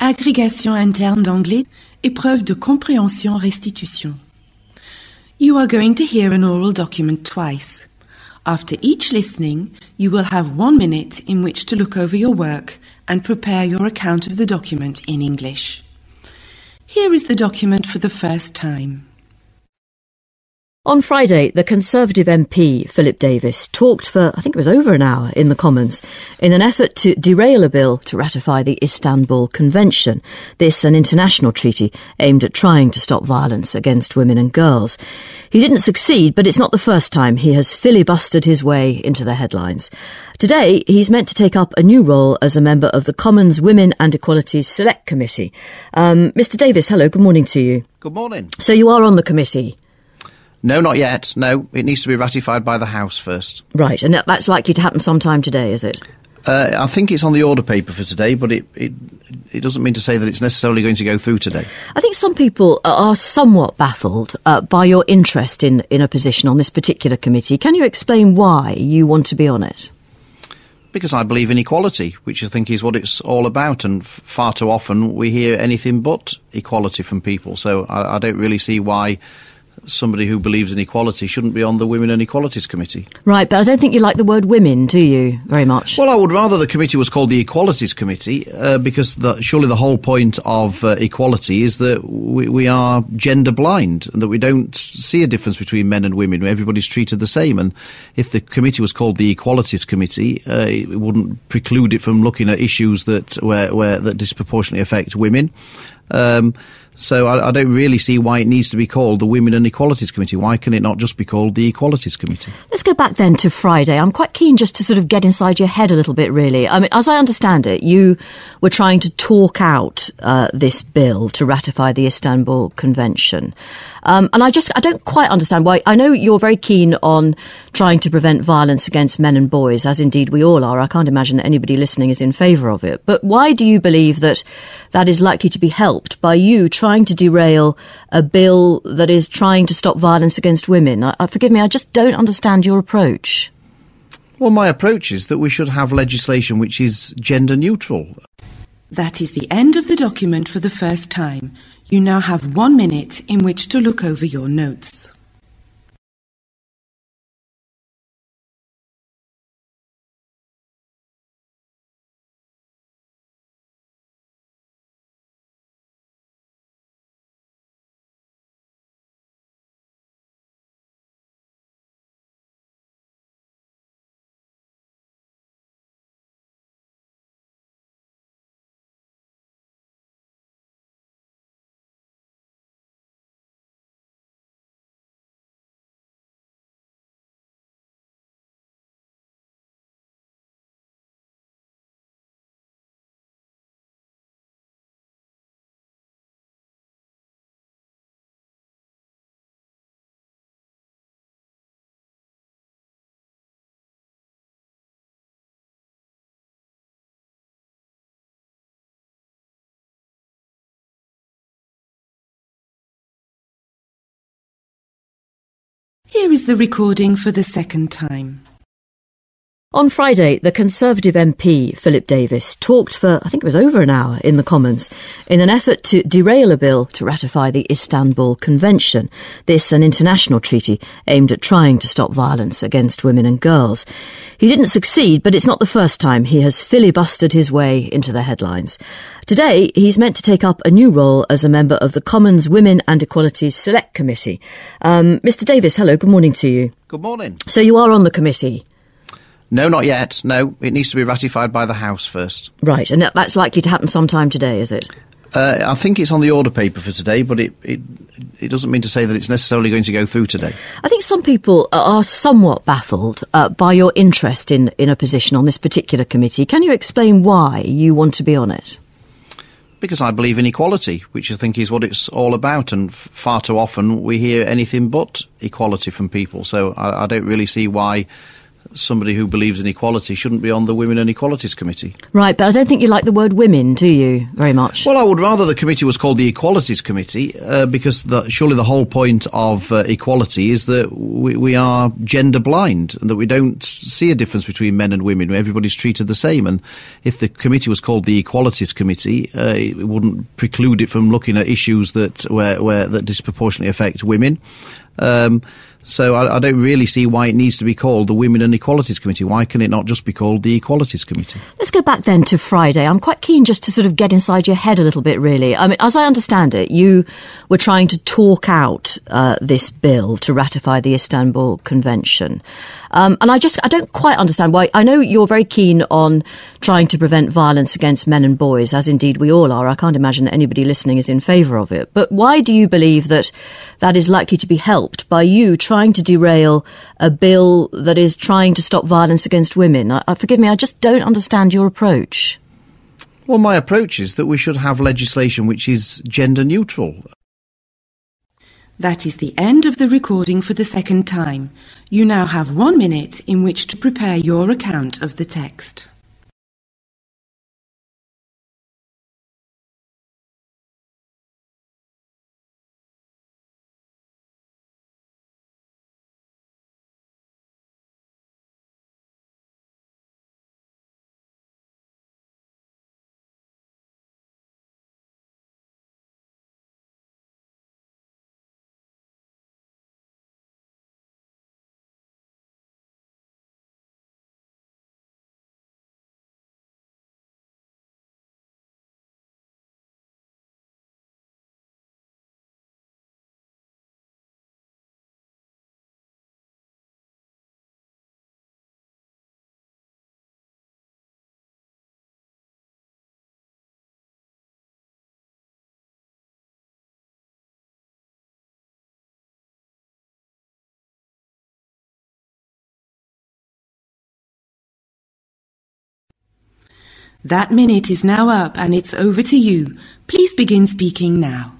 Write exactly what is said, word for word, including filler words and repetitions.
Agrégation interne d'anglais, épreuve de compréhension-restitution. You are going to hear an oral document twice. After each listening, you will have one minute in which to look over your work and prepare your account of the document in English. Here is the document for the first time. On Friday, the Conservative M P, Philip Davis, talked for, I think it was over an hour, in the Commons, in an effort to derail a bill to ratify the Istanbul Convention. This, an international treaty aimed at trying to stop violence against women and girls. He didn't succeed, but it's not the first time he has filibustered his way into the headlines. Today, he's meant to take up a new role as a member of the Commons Women and Equalities Select Committee. Um, Mr Davis, hello, good morning to you. Good morning. So you are on the committee? No, not yet. No, it needs to be ratified by the House first. Right, and that's likely to happen sometime today, is it? Uh, I think it's on the order paper for today, but it, it it doesn't mean to say that it's necessarily going to go through today. I think some people are somewhat baffled uh, by your interest in, in a position on this particular committee. Can you explain why you want to be on it? Because I believe in equality, which I think is what it's all about, and f- far too often we hear anything but equality from people. So I, I don't really see why somebody who believes in equality shouldn't be on the Women and Equalities Committee. Right, but I don't think you like the word women, do you, very much? Well, I would rather the committee was called the Equalities Committee, uh, because the, surely the whole point of uh, equality is that we, we are gender blind and that we don't see a difference between men and women. Everybody's treated the same. And if the committee was called the Equalities Committee, uh, it wouldn't preclude it from looking at issues that where, where that disproportionately affect women. Um, So I, I don't really see why it needs to be called the Women and Equalities Committee. Why can it not just be called the Equalities Committee? Let's go back then to Friday. I'm quite keen just to sort of get inside your head a little bit, really. I mean, as I understand it, you were trying to talk out uh, this bill to ratify the Istanbul Convention. Um, and I just, I don't quite understand why. I know you're very keen on trying to prevent violence against men and boys, as indeed we all are. I can't imagine that anybody listening is in favour of it. But why do you believe that that is likely to be helped by you trying to derail a bill that is trying to stop violence against women? I, I, forgive me, I just don't understand your approach. Well, my approach is that we should have legislation which is gender neutral. That is the end of the document for the first time. You now have one minute in which to look over your notes. Here is the recording for the second time. On Friday, the Conservative M P, Philip Davis, talked for, I think it was over an hour, in the Commons, in an effort to derail a bill to ratify the Istanbul Convention. This, an international treaty aimed at trying to stop violence against women and girls. He didn't succeed, but it's not the first time he has filibustered his way into the headlines. Today, he's meant to take up a new role as a member of the Commons Women and Equalities Select Committee. Um, Mr Davis, hello, good morning to you. Good morning. So you are on the committee? No, not yet. No, it needs to be ratified by the House first. Right, and that's likely to happen sometime today, is it? Uh, I think it's on the order paper for today, but it, it it doesn't mean to say that it's necessarily going to go through today. I think some people are somewhat baffled uh, by your interest in, in a position on this particular committee. Can you explain why you want to be on it? Because I believe in equality, which I think is what it's all about, and f- far too often we hear anything but equality from people. So I, I don't really see why somebody who believes in equality shouldn't be on the Women and Equalities Committee. Right, but I don't think you like the word women, do you, very much? Well, I would rather the committee was called the Equalities Committee, uh, because the, surely the whole point of uh, equality is that we, we are gender blind and that we don't see a difference between men and women. Everybody's treated the same. And if the committee was called the Equalities Committee, uh, it wouldn't preclude it from looking at issues that where, where that disproportionately affect women. Um, So I, I don't really see why it needs to be called the Women and Equalities Committee. Why can it not just be called the Equalities Committee? Let's go back then to Friday. I'm quite keen just to sort of get inside your head a little bit, really. I mean, as I understand it, you were trying to talk out uh, this bill to ratify the Istanbul Convention. Um, and I just, I don't quite understand why. I know you're very keen on trying to prevent violence against men and boys, as indeed we all are. I can't imagine that anybody listening is in favour of it. But why do you believe that that is likely to be helped by you trying to derail a bill that is trying to stop violence against women? I, I, forgive me, I just don't understand your approach. Well, my approach is that we should have legislation which is gender neutral. That is the end of the recording for the second time. You now have one minute in which to prepare your account of the text. That minute is now up and it's over to you. Please begin speaking now.